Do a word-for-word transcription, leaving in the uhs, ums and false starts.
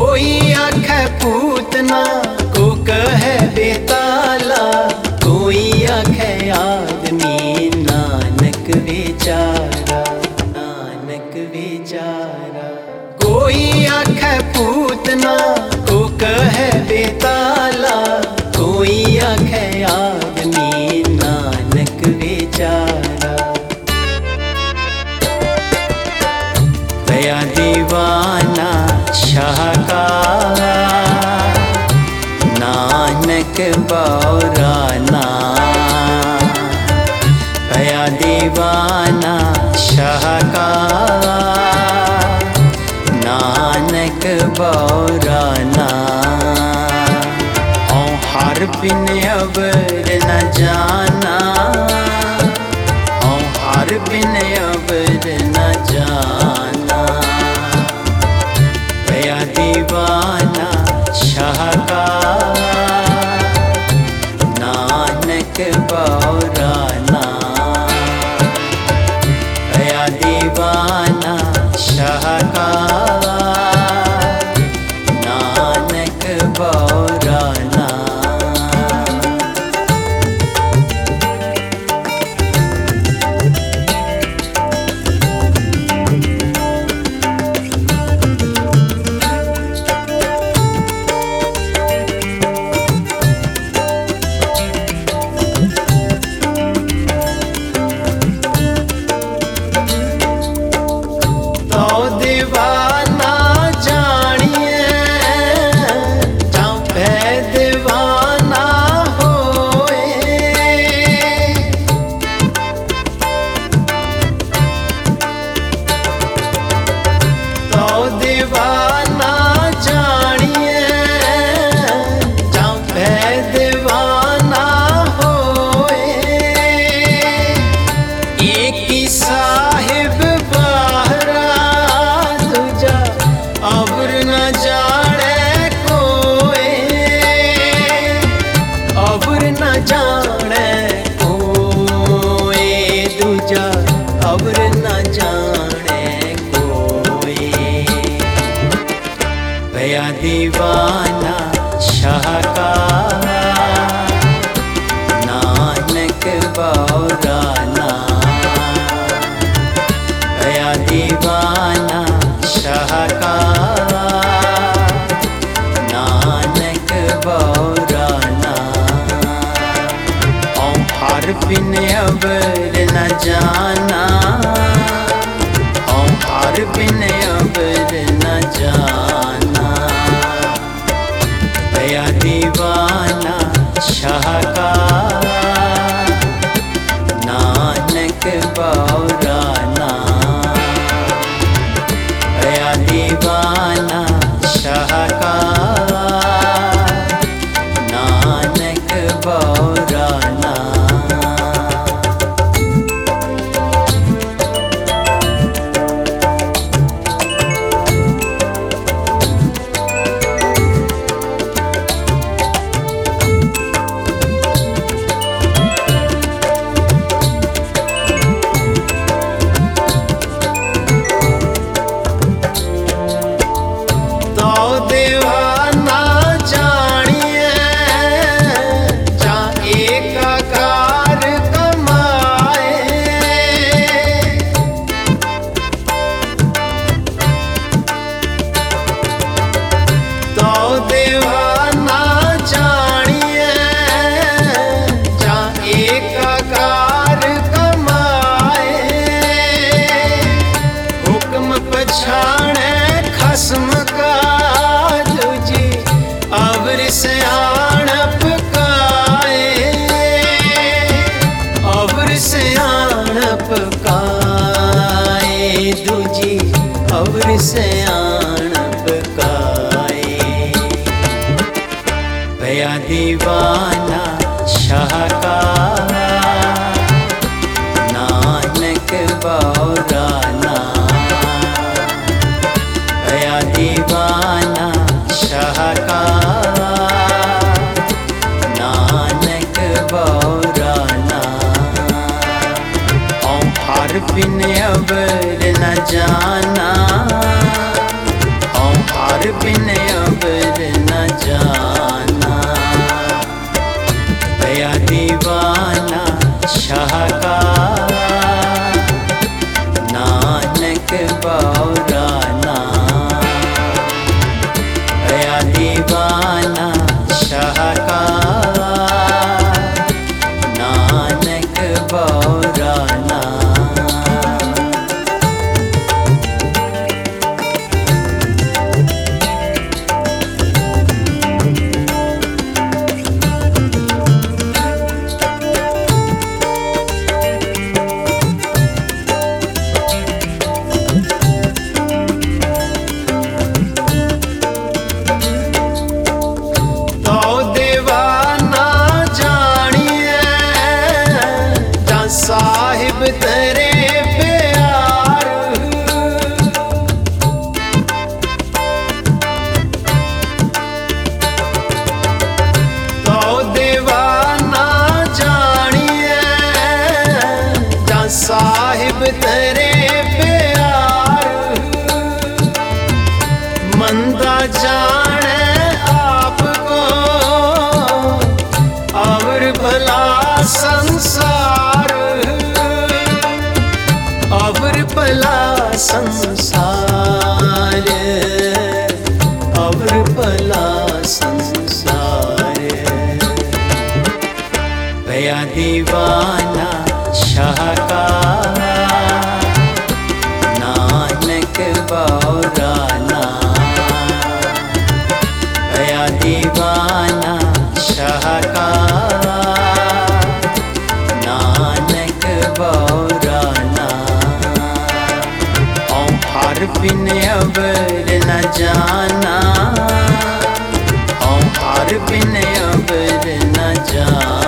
कोई आखे पूतना को कहे बेताला, कोई आखे आदमी नानक बेचारा, नानक बेचारा। कोई आखे पूतना को कहे बेताला, कोई आखे आदमी नानक बेचारा। दया दीवाना शाहकार नानक बौराना, दया दीवाना शाहकार नानक बौराना। औ हर बिन अबर न जाना, औ हर बिन अबर न जाना। दया दीवाना शाहकार नानक बौराना, दया दीवाना शाहकार नानक बौराना। अबर न जाने कोई दया दीवाना शाहकार नानक बौराना, दया दीवाना शाहकार नानक बौराना। औ हर बिन अबर न जाना, औ हर बिन अबर न जाना। दया दीवाना शाहकार नानक बौराना, दया दीवाना शाहकार नानक बौराना। अवर सयाणप काए दया दीवाना शाहकार नानक बौराना, दया दीवाना शाहकार नानक बौराना। औ हर बिन अबर न जाना, औ हर बिन बौराना भया दीवाना शाहकार नानक बौराना। साहिब तेरे प्यार तो दीवाना जानिए जा साहिब तेरे प्यार मंदा जाने आपको और भला संसार और भला संसार और भला संसार भया दीवाना शाहकार नानक बौराना भया दीवाना शाहकार नानक बौराना। हर बिन अबर न जाना हर बिन अबर न जाना